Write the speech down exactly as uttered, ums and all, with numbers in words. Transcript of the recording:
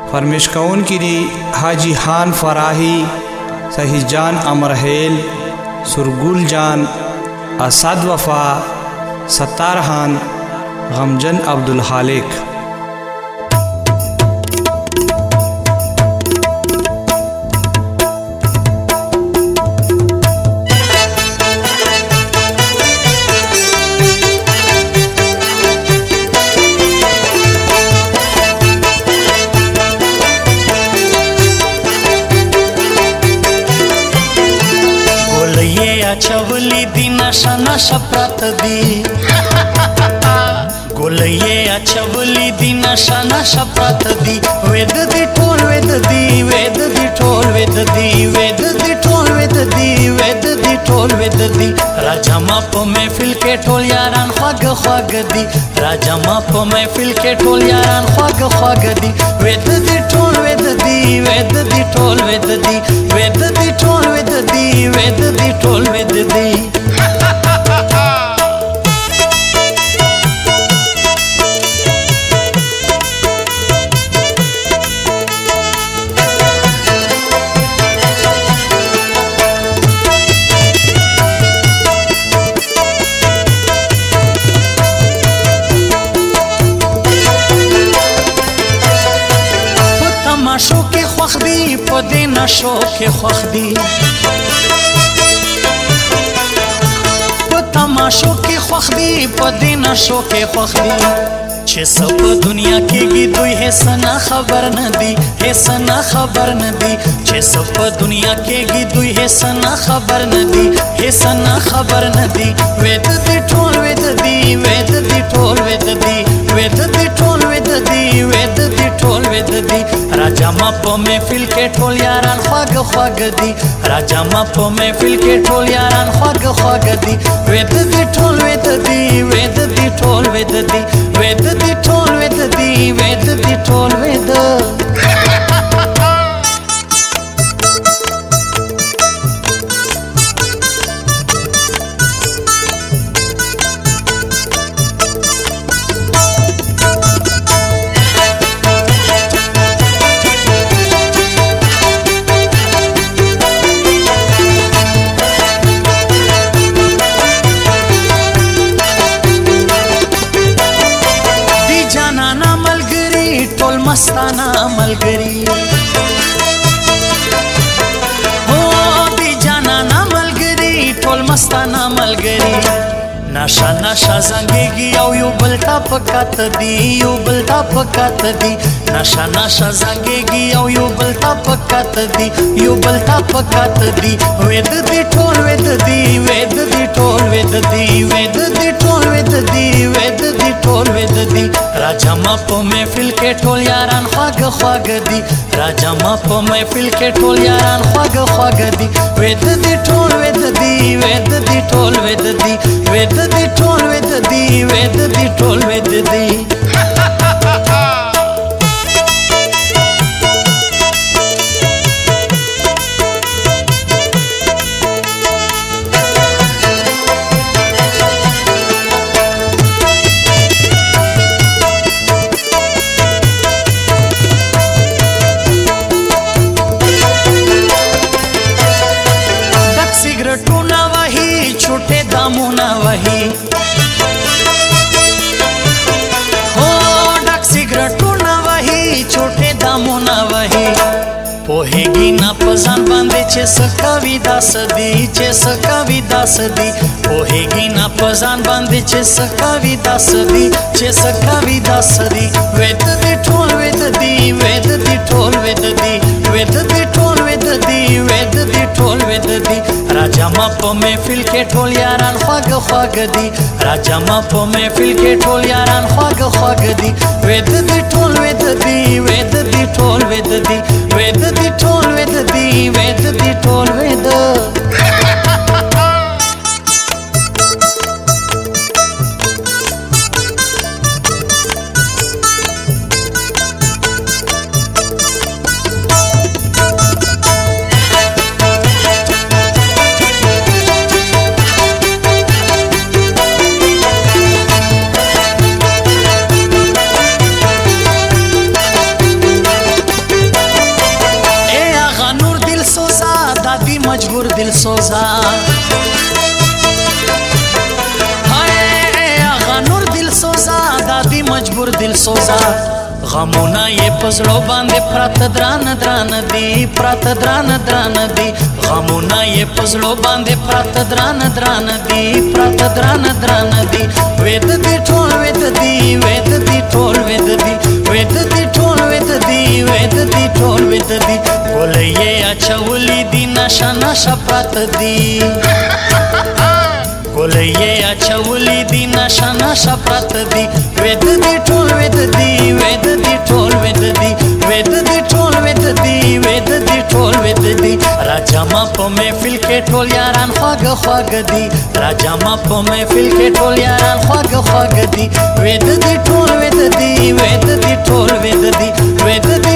फरमिश कौन की दी हाजी खान फराही, सही जान अमरहेल, सुरगुल जान, असद वफा, सत्तार खान, गमजन अब्दुल खालिक। चवली दी नशा नशा प्रात दी गोलये चवली दी नशा नशा प्रात दी वेद दी ठोल वेद दी वेद दी ठोल वेद दी वेद दी ठोल वेद दी वेद दी ठोल वेद दी राजा माप महफिल के ठोल यारान ख्वाग ख्वाग दी राजा माप महफिल के ठोल यारान ख्वाग ख्वाग दी वेद दी ठोल वेद दी वेद दी ठोल वेद दी वेद दी ठोल वेद दी वेद दी ठोल वेद दी। तमाशो के ख्वाख दी पदे नशो के ख्वाख दी तमाशो के ख्वाख दी पदे नशो के ख्वाख दी छे सब दुनिया के गी दुई है सना खबर न दी है सना खबर न दी छे सब दुनिया के गी दुई है सना खबर न दी है सना खबर न दी वेद दी ठोल वेद दी वेद दी ठोल वेद दी वेद दी ठोल वेद दी वेद दी ठोल वेद दी राजा माप महफिल के ठोल यारान ख्वाग ख्वाग दी राजा माप महफिल के ठोल यारान ख्वाग ख्वाग दी वेद दी ठोल वेद दी वेद दी ठोल वेद दी वेद दी ठोल वेद दी वेद दी ठोल वेद। मस्ताना मलगरी हो दी जाना ना मलगरी टोल मस्ताना मलगरी नशा नशा जंगेगी औ यू बलता पकात दी यू बलता पकात दी नशा नशा जंगेगी औ यू बलता पकात दी यू बलता पकात दी वेद दी ठोल वेद दी वेद दी ठोल वेद दी वेद दी ठोल वेद दी वेद दी ठोल वेद दी राजा माप महफिल के ठोल यारान ख्वाग ख्वाग दी राजा माप महफिल के ठोल यारान ख्वाग ख्वाग दी वेद दी ठोल वेद दी वेद दी ठोल वेद दी वेद दी ठोल वेद दी वेद दी ठोल वेद दी। सिगरेटू ना वही छोटे दामू ना वही हो डक सिगरेटू ना वही छोटे दामू ना वही पोहेगी ना पजान बांधे छे सकावी दास दी छे सकावी दास दी पोहेगी ना पजान बांधे छे सकावी दास दी छे सकावी दास दी वेद दी ठोल वेद दी वेद दी ठोल वेद दी वेद दी ठोल वेद दी वेद दी ठोल वेद दी राजा माप महफिल के ठोल यारान ख्वाग ख्वाग दी राजा माप महफिल के ठोल यारान ख्वाग ख्वाग दी वेद दी ठोल वेद दी वेद दी ठोल वेद दी वेद दी ठोल वेद दी वेद दी ठोल वेद। مجبور دل سوزا هاي اغا نور دل سوزا دادی مجبور دل سوزا غمونه یې پزړو باندې پرات دران دران دی پرات دران دران دی غمونه یې پزړو باندې پرات دران دران دی پرات دران دران دی وېد دی ټول وېد دی وېد دی ټول وېد دی وېد دی ټول وېد دی وېد دی ټول وېد دی ګولې یې اچولې دی نشه نشه پرات دی ګولې یې اچولې دی نشه نشه پرات دی وېد دی ټول وېد دی وېد دی ټول وېد دی وېد دی ټول وېد دی وېد دی ټول وېد دی راجا ما په محفل کې ټول یاران خواږه خواږه دي راجا ما په محفل کې ټول یاران خواږه خواږه دي وېد دی ټول وېد دی وېد دی ټول وېد دی وېد دی